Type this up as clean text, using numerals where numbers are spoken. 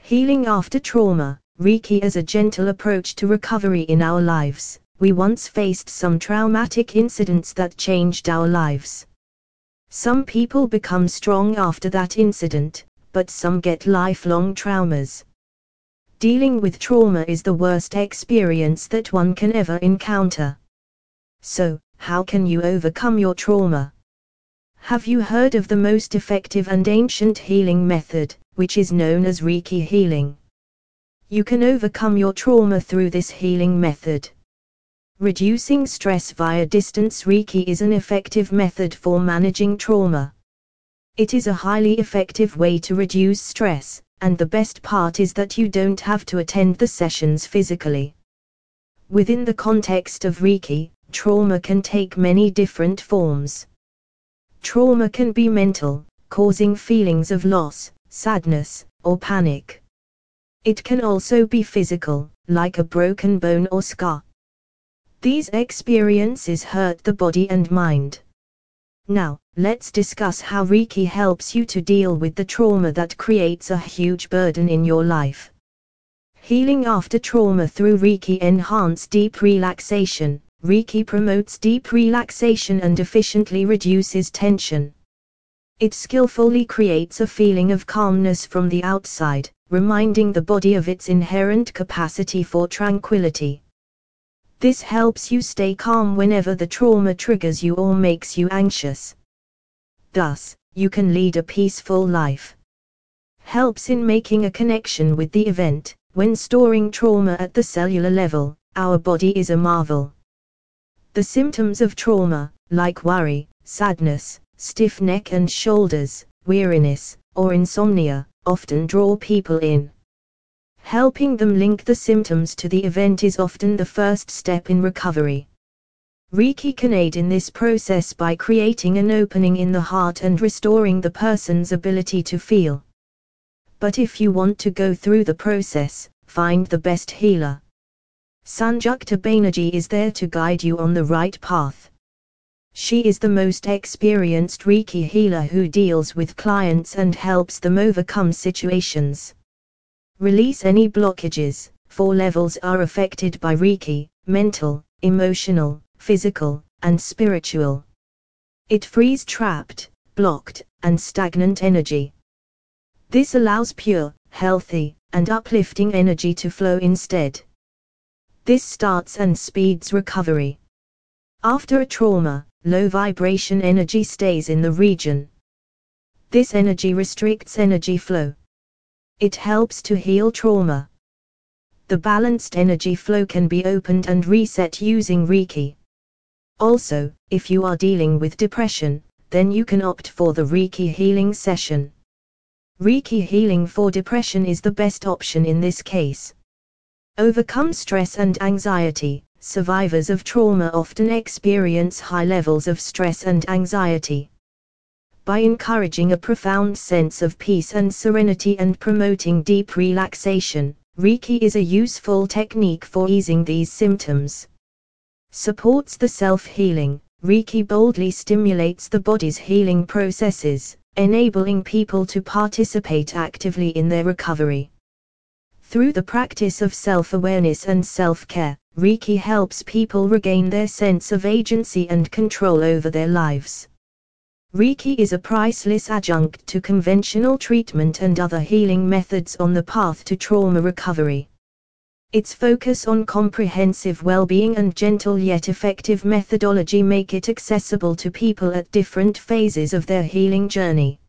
Healing after trauma. Reiki is a gentle approach to recovery in our lives. We once faced some traumatic incidents that changed our lives. Some people become strong after that incident, but some get lifelong traumas. Dealing with trauma is the worst experience that one can ever encounter. So, how can you overcome your trauma? Have you heard of the most effective and ancient healing method, which is known as Reiki healing? You can overcome your trauma through this healing method. Reducing stress via distance. Reiki is an effective method for managing trauma. It is a highly effective way to reduce stress, and the best part is that you don't have to attend the sessions physically. Within the context of Reiki, trauma can take many different forms. Trauma can be mental, causing feelings of loss, sadness, or panic. It can also be physical, like a broken bone or scar. These experiences hurt the body and mind. Now, let's discuss how Reiki helps you to deal with the trauma that creates a huge burden in your life. Healing after trauma through Reiki. Enhance deep relaxation. Reiki promotes deep relaxation and efficiently reduces tension. It skillfully creates a feeling of calmness from the outside, reminding the body of its inherent capacity for tranquility. This helps you stay calm whenever the trauma triggers you or makes you anxious. Thus, you can lead a peaceful life. Helps in making a connection with the event. When storing trauma at the cellular level, our body is a marvel. The symptoms of trauma, like worry, sadness, stiff neck and shoulders, weariness, or insomnia, often draw people in. Helping them link the symptoms to the event is often the first step in recovery. Reiki can aid in this process by creating an opening in the heart and restoring the person's ability to feel. But if you want to go through the process, find the best healer. Sanjukta Banerjee is there to guide you on the right path. She is the most experienced Reiki healer who deals with clients and helps them overcome situations. Release any blockages. 4 levels are affected by Reiki: mental, emotional, physical, and spiritual. It frees trapped, blocked, and stagnant energy. This allows pure, healthy, and uplifting energy to flow instead. This starts and speeds recovery. After a trauma, low vibration energy stays in the region. This energy restricts energy flow. It helps to heal trauma. The balanced energy flow can be opened and reset using Reiki. Also, if you are dealing with depression, then you can opt for the Reiki healing session. Reiki healing for depression is the best option in this case. Overcome stress and anxiety. Survivors of trauma often experience high levels of stress and anxiety. By encouraging a profound sense of peace and serenity and promoting deep relaxation, Reiki is a useful technique for easing these symptoms. Supports the self-healing. Reiki boldly stimulates the body's healing processes, enabling people to participate actively in their recovery. Through the practice of self-awareness and self-care, Reiki helps people regain their sense of agency and control over their lives. Reiki is a priceless adjunct to conventional treatment and other healing methods on the path to trauma recovery. Its focus on comprehensive well-being and gentle yet effective methodology make it accessible to people at different phases of their healing journey.